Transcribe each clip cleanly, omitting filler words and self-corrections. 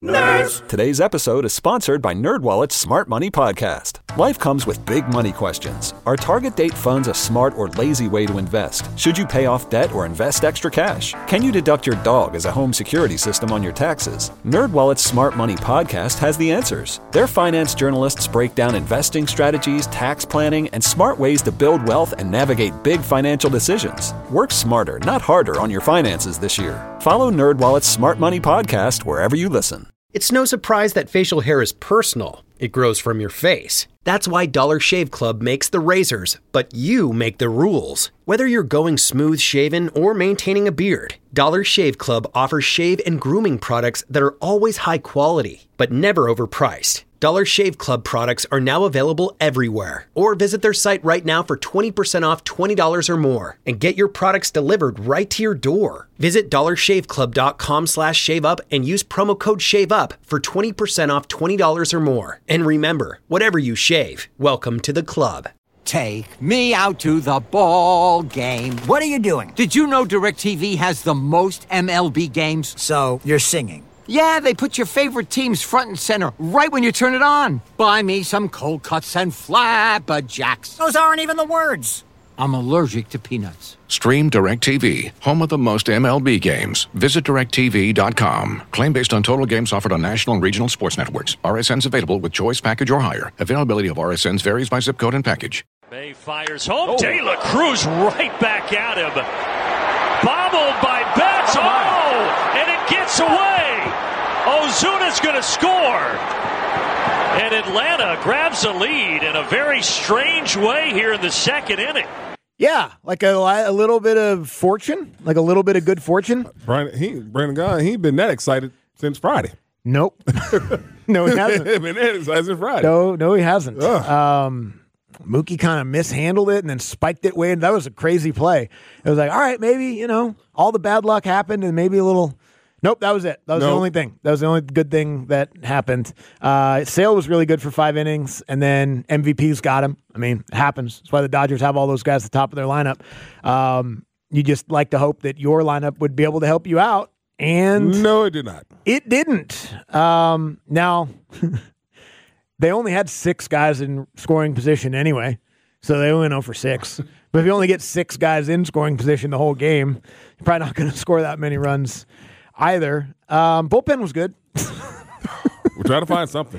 Nerds! Today's episode is sponsored by NerdWallet's Smart Money Podcast. Life comes with big money questions. Are target date funds a smart or lazy way to invest? Should you pay off debt or invest extra cash? Can you deduct your dog as a home security system on your taxes? NerdWallet's Smart Money Podcast has the answers. Their finance journalists break down investing strategies, tax planning, and smart ways to build wealth and navigate big financial decisions. Work smarter, not harder on your finances this year. Follow NerdWallet's Smart Money Podcast wherever you listen. It's no surprise that facial hair is personal. It grows from your face. That's why Dollar Shave Club makes the razors, but you make the rules. Whether you're going smooth shaven or maintaining a beard, Dollar Shave Club offers shave and grooming products that are always high quality, but never overpriced. Dollar Shave Club products are now available everywhere. Or visit their site right now for 20% off $20 or more and get your products delivered right to your door. Visit dollarshaveclub.com/shaveup and use promo code SHAVEUP for 20% off $20 or more. And remember, whatever you shave, welcome to the club. Take me out to the ball game. What are you doing? Did you know DirecTV has the most MLB games? So, you're singing. Yeah, they put your favorite teams front and center right when you turn it on. Buy me some cold cuts and flapjacks. Those aren't even the words. I'm allergic to peanuts. Stream DirecTV, home of the most MLB games. Visit DirecTV.com. Claim based on total games offered on national and regional sports networks. RSNs available with choice package or higher. Availability of RSNs varies by zip code and package. Bay fires home. De La Cruz right back at him. Bobbled by Betts. And it gets away. Ozuna's going to score. And Atlanta grabs a lead in a very strange way here in the second inning. Yeah, like a little bit of fortune, like a little bit of good fortune. Brandon Gaughan, he ain't been that excited since Friday. Nope. No, he hasn't. Been that excited since Friday. No, he hasn't. Mookie kind of mishandled it and then spiked it way. That was a crazy play. It was like, all right, maybe, all the bad luck happened and maybe a little. Nope, that was it. That was the only thing. That was the only good thing that happened. Sale was really good for 5 innings, and then MVP's got him. I mean, it happens. That's why the Dodgers have all those guys at the top of their lineup. You just like to hope that your lineup would be able to help you out, and no, it did not. It didn't. Now, they only had 6 guys in scoring position anyway, so they only know for 6. But if you only get 6 guys in scoring position the whole game, you're probably not going to score that many runs either. Bullpen was good. We're trying to find something.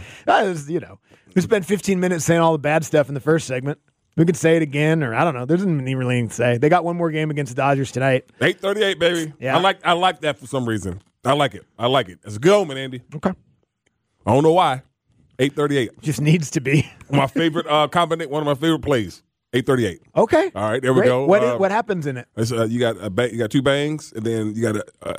We spent 15 minutes saying all the bad stuff in the first segment. We could say it again, or I don't know. There isn't really anything to say. They got one more game against the Dodgers tonight. 8:38, baby. Yeah. I like that for some reason. I like it. It's a good omen, Andy. Okay. I don't know why. 8:38. Just needs to be. My favorite one of my favorite plays. 8:38. Okay. All right, there we go. What happens in it? You got 2 bangs, and then you got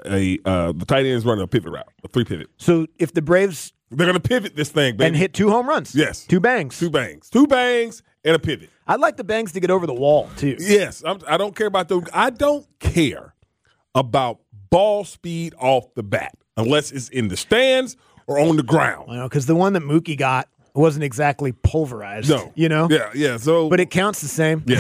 the tight ends running a pivot route, a 3 pivot. So if the Braves they're going to pivot this thing, baby, and hit 2 home runs, yes, 2 bangs, 2 bangs, and a pivot. I'd like the bangs to get over the wall too. Yes, I don't care about those. I don't care about ball speed off the bat unless it's in the stands or on the ground. Because the one that Mookie got wasn't exactly pulverized. No. Yeah. So, but it counts the same. Yeah.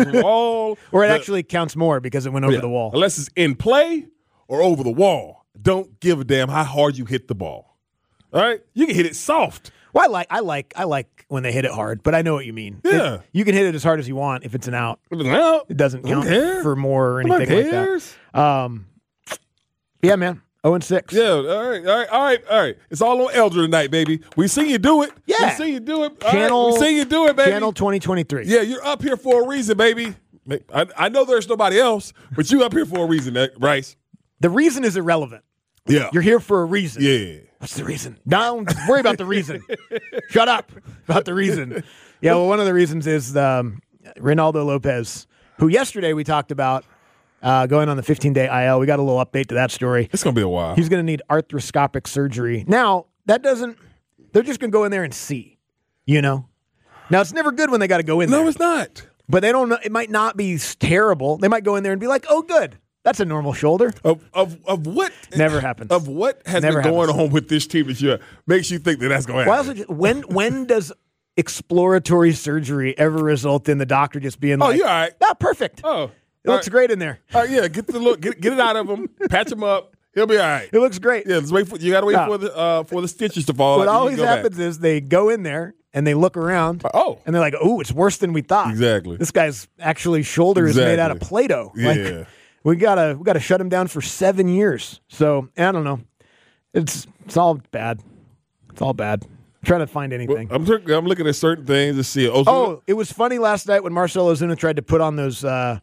So or it actually counts more because it went over the wall. Unless it's in play or over the wall, don't give a damn how hard you hit the ball. All right, you can hit it soft. Well, I like when they hit it hard, but I know what you mean. Yeah, you can hit it as hard as you want if it's an out. If it's an out, it doesn't count for more or anything like that. Yeah, man. 0-6. Yeah, all right. It's all on Elder tonight, baby. We see you do it. Yeah. We see you do it. Channel, we see you do it, baby. Channel 2023. Yeah, you're up here for a reason, baby. I know there's nobody else, but you up here for a reason, Bryce. The reason is irrelevant. Yeah. You're here for a reason. Yeah. What's the reason? Don't worry about the reason. Shut up about the reason. Yeah, well, one of the reasons is Reynaldo Lopez, who yesterday we talked about going on the 15-day IL. We got a little update to that story. It's going to be a while. He's going to need arthroscopic surgery. Now, they're just going to go in there and see, Now, it's never good when they got to go in there. No, it's not. But they don't know. It might not be terrible. They might go in there and be like, oh, good. That's a normal shoulder. Of what? Never happens. Of what has been going on with this team that makes you think that's going to happen? When does exploratory surgery ever result in the doctor just being like, you're all right. Oh, perfect. Oh. It looks great in there. Yeah, get it out of them, patch them up, He'll be all right. It looks great. Yeah, let's wait you got to wait for the stitches to fall. What out. always happens is they go in there and they look around. And they're like, "Oh, it's worse than we thought." Exactly. This guy's actually shoulder is made out of Play-Doh. Yeah. Like, we gotta shut him down for 7 years. So I don't know. It's all bad. It's all bad. I'm trying to find anything. Well, I'm looking at certain things to see. Oh, it was funny last night when Marcell Ozuna tried to put on those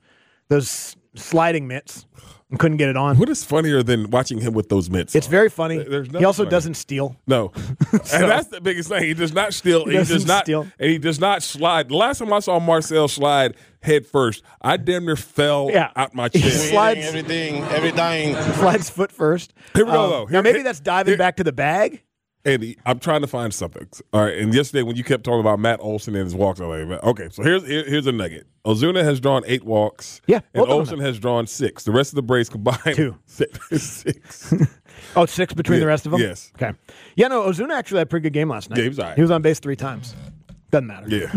sliding mitts and couldn't get it on. What is funnier than watching him with those mitts? It's very funny. There's He also funny. doesn't steal. No, and that's the biggest thing. He does not steal. He does not steal. And he does not slide. The last time I saw Marcell slide head first, I damn near fell out my chair. He slides every time. Slides foot first. Here we go, though. Now maybe that's diving back to the bag. Andy, I'm trying to find something. All right, and yesterday when you kept talking about Matt Olson and his walks, I'm like, okay, so here's a nugget. Ozuna has drawn 8 walks. Yeah, and Olson has drawn 6. The rest of the Braves combined 2. 6. Oh, 6 between the rest of them? Yes. Okay. Yeah, no, Ozuna actually had a pretty good game last night. Yeah, he was all right. He was on base 3 times. Doesn't matter. Yeah.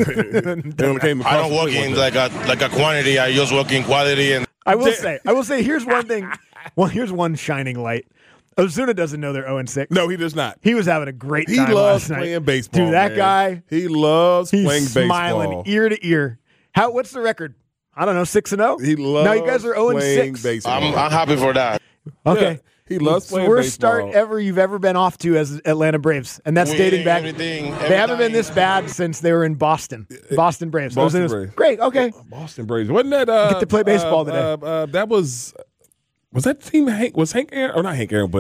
I don't work in like a quantity. I just work in quality. And I will say, here's one thing. Well, here's one shining light. Ozuna doesn't know they're 0-6. No, he does not. He was having a great time He loves last night. playing baseball. Dude, that man. guy. He loves playing baseball. He's smiling ear to ear. What's the record? I don't know, 6-0? He loves now you guys are 0-6. baseball. I'm happy for that. Okay. Yeah, he loves playing worst baseball. start you've ever been off to as Atlanta Braves. And that's dating back. They haven't been this bad since they were in Boston. Boston Braves. Boston Braves. Great, okay. Boston Braves. Wasn't that Get to play baseball today. That was that team Hank Aaron, or not Hank Aaron, but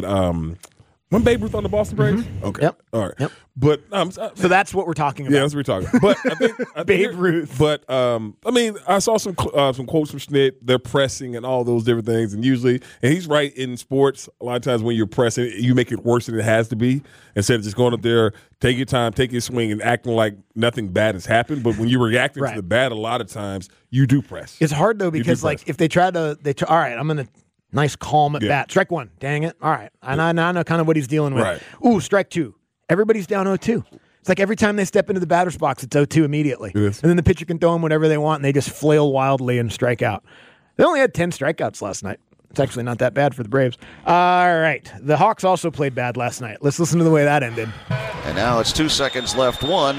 when Babe Ruth on the Boston Braves? Okay. Yep. All right. Yep. But so that's what we're talking about. yeah, that's what we're talking. But I think Babe Ruth. But I mean, I saw some quotes from Schnitt. They're pressing and all those different things, and usually, and he's right in sports. A lot of times when you're pressing, you make it worse than it has to be. Instead of just going up there, take your time, take your swing, and acting like nothing bad has happened. But when you're reacting to the bad, a lot of times you do press. It's hard though because like if they try to, all right, I'm gonna. Nice calm at bat. Strike 1. Dang it. All right. And I know kind of what he's dealing with. Right. Ooh, strike 2. Everybody's down 0-2. It's like every time they step into the batter's box, it's 0-2 immediately. It is. And then the pitcher can throw them whatever they want, and they just flail wildly and strike out. They only had 10 strikeouts last night. It's actually not that bad for the Braves. All right. The Hawks also played bad last night. Let's listen to the way that ended. And now it's 2 seconds left. 1.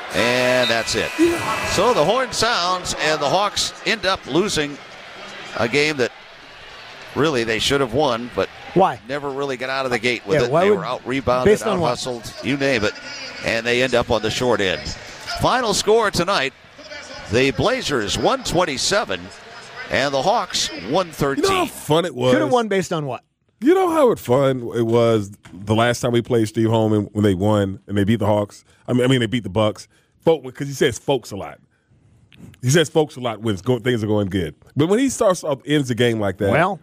And that's it. So the horn sounds, and the Hawks end up losing a game that really they should have won, but why? Never really got out of the gate with it. Why they would, were out-rebounded, out-hustled, you name it, and they end up on the short end. Final score tonight, the Blazers 127, and the Hawks 113. You know how fun it was? Should have won based on what? You know how fun it was the last time we played Steve Holman when they won and they beat the Hawks? I mean they beat the Bucks. Because he says folks a lot. He says folks a lot when things are going good. But when he ends the game like that. Well,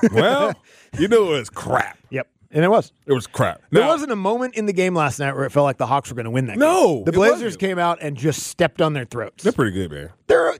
you know it was crap. Yep. And it was. It was crap. There wasn't a moment in the game last night where it felt like the Hawks were going to win that game. No. The Blazers came out and just stepped on their throats. They're pretty good, man. They're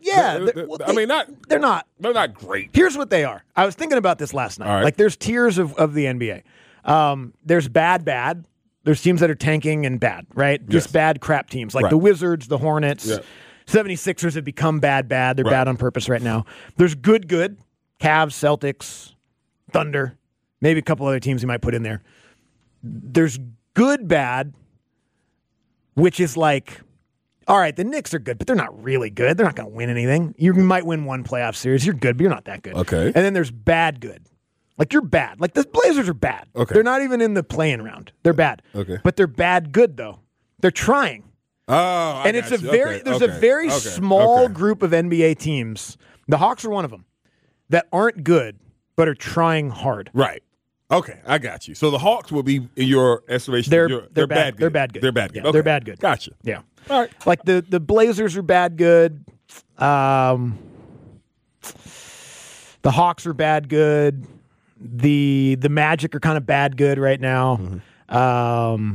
not. They're not great. Here's what they are. I was thinking about this last night. Right. Like there's tiers of the NBA. There's bad. There's teams that are tanking and bad, right? Just bad crap teams like the Wizards, the Hornets. Yeah. 76ers have become bad. They're bad on purpose right now. There's good. Cavs, Celtics, Thunder, maybe a couple other teams you might put in there. There's bad, which is like, all right, the Knicks are good, but they're not really good. They're not going to win anything. You might win one playoff series. You're good, but you're not that good. Okay. And then there's good. Like you're bad. Like the Blazers are bad. Okay. They're not even in the play-in round. They're bad. Okay. But they're good, though. They're trying. Oh, and it's a very small group of NBA teams. The Hawks are one of them that aren't good but are trying hard. Right. Okay, I got you. So the Hawks will be in your estimation. They're bad. They're bad good. They're bad good. Yeah, okay. They're bad good. Gotcha. Yeah. All right. Like the Blazers are bad good. The Hawks are bad good. The Magic are kind of bad good right now. Mm-hmm.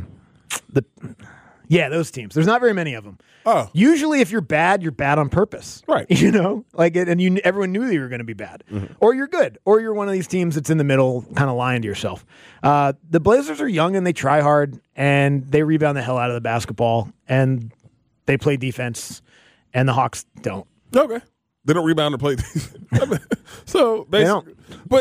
Those teams. There's not very many of them. Oh. Usually if you're bad on purpose. Right. You know? Everyone knew that you were going to be bad. Mm-hmm. Or you're good. Or you're one of these teams that's in the middle, kind of lying to yourself. The Blazers are young and they try hard and they rebound the hell out of the basketball and they play defense and the Hawks don't. Okay. They don't rebound and play defense. So basically, but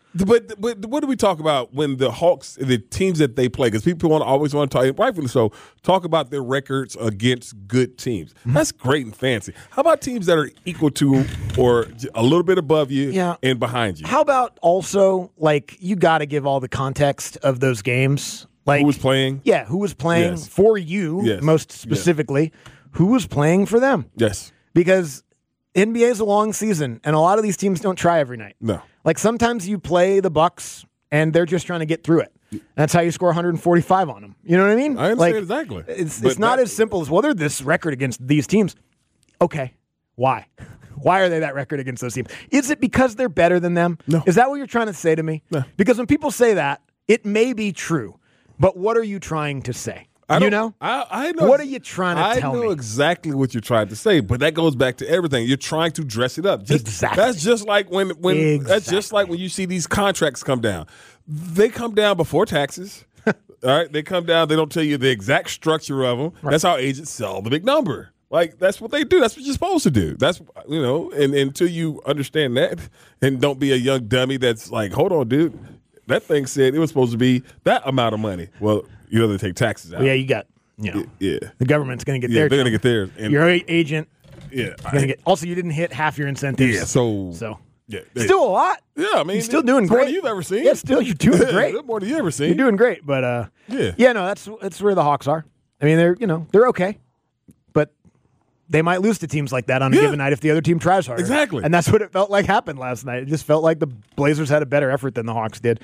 But what do we talk about when the Hawks, the teams that they play? Because people always want to talk, rightfully so, talk about their records against good teams. That's great and fancy. How about teams that are equal to or a little bit above you and behind you? How about also, like, you got to give all the context of those games. Like, who was playing? Yeah, who was playing for you, most specifically. Who was playing for them? Yes. Because NBA is a long season, and a lot of these teams don't try every night. No. Like, sometimes you play the Bucks, and they're just trying to get through it. That's how you score 145 on them. You know what I mean? I understand exactly. It's not as simple as, well, they're this record against these teams. Okay, why? Why are they that record against those teams? Is it because they're better than them? No. Is that what you're trying to say to me? No. Because when people say that, it may be true, but what are you trying to say? I know? I know. What are you trying to tell me? I know exactly what you're trying to say, but that goes back to everything. You're trying to dress it up. Exactly. That's just like when that's just like when you see these contracts come down. They come down before taxes. All right, they come down. They don't tell you the exact structure of them. Right. That's how agents sell the big number. Like, that's what they do. That's what you're supposed to do. That's, and until you understand that, and don't be a young dummy that's like, hold on, dude. That thing said it was supposed to be that amount of money. Well, they take taxes out. Well, yeah, you got, the government's going to get theirs. They're going to get theirs. And your agent. Yeah. Also, you didn't hit half your incentives. Yeah, so yeah, still a lot. Yeah, I mean, you're still doing great. More than you've ever seen. Yeah, still you're doing great. More than you ever seen. You're doing great, but no, that's where the Hawks are. I mean, they're okay, but they might lose to teams like that on a given night if the other team tries harder. Exactly, and that's what it felt like happened last night. It just felt like the Blazers had a better effort than the Hawks did.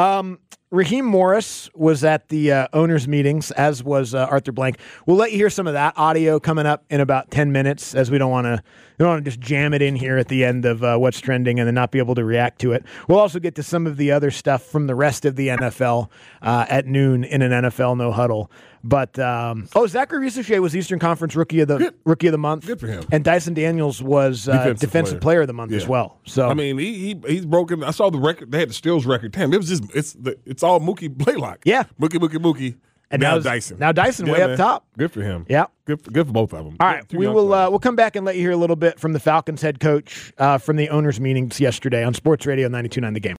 Raheem Morris was at the owners' meetings, as was Arthur Blank. We'll let you hear some of that audio coming up in about 10 minutes, as we don't want to just jam it in here at the end of what's trending and then not be able to react to it. We'll also get to some of the other stuff from the rest of the NFL at noon in an NFL No Huddle. But Zachary Risacher was Eastern Conference Rookie of the Month. Good for him. And Dyson Daniels was Defensive Player of the Month as well. So I mean, he's broken. I saw the record. They had the steals record. Damn, it's all Mookie Blaylock. Yeah, Mookie. And now Dyson. Now Dyson way up top. Good for him. Yeah. Good for both of them. All right. We'll come back and let you hear a little bit from the Falcons head coach from the owners' meetings yesterday on Sports Radio 92.9 The Game.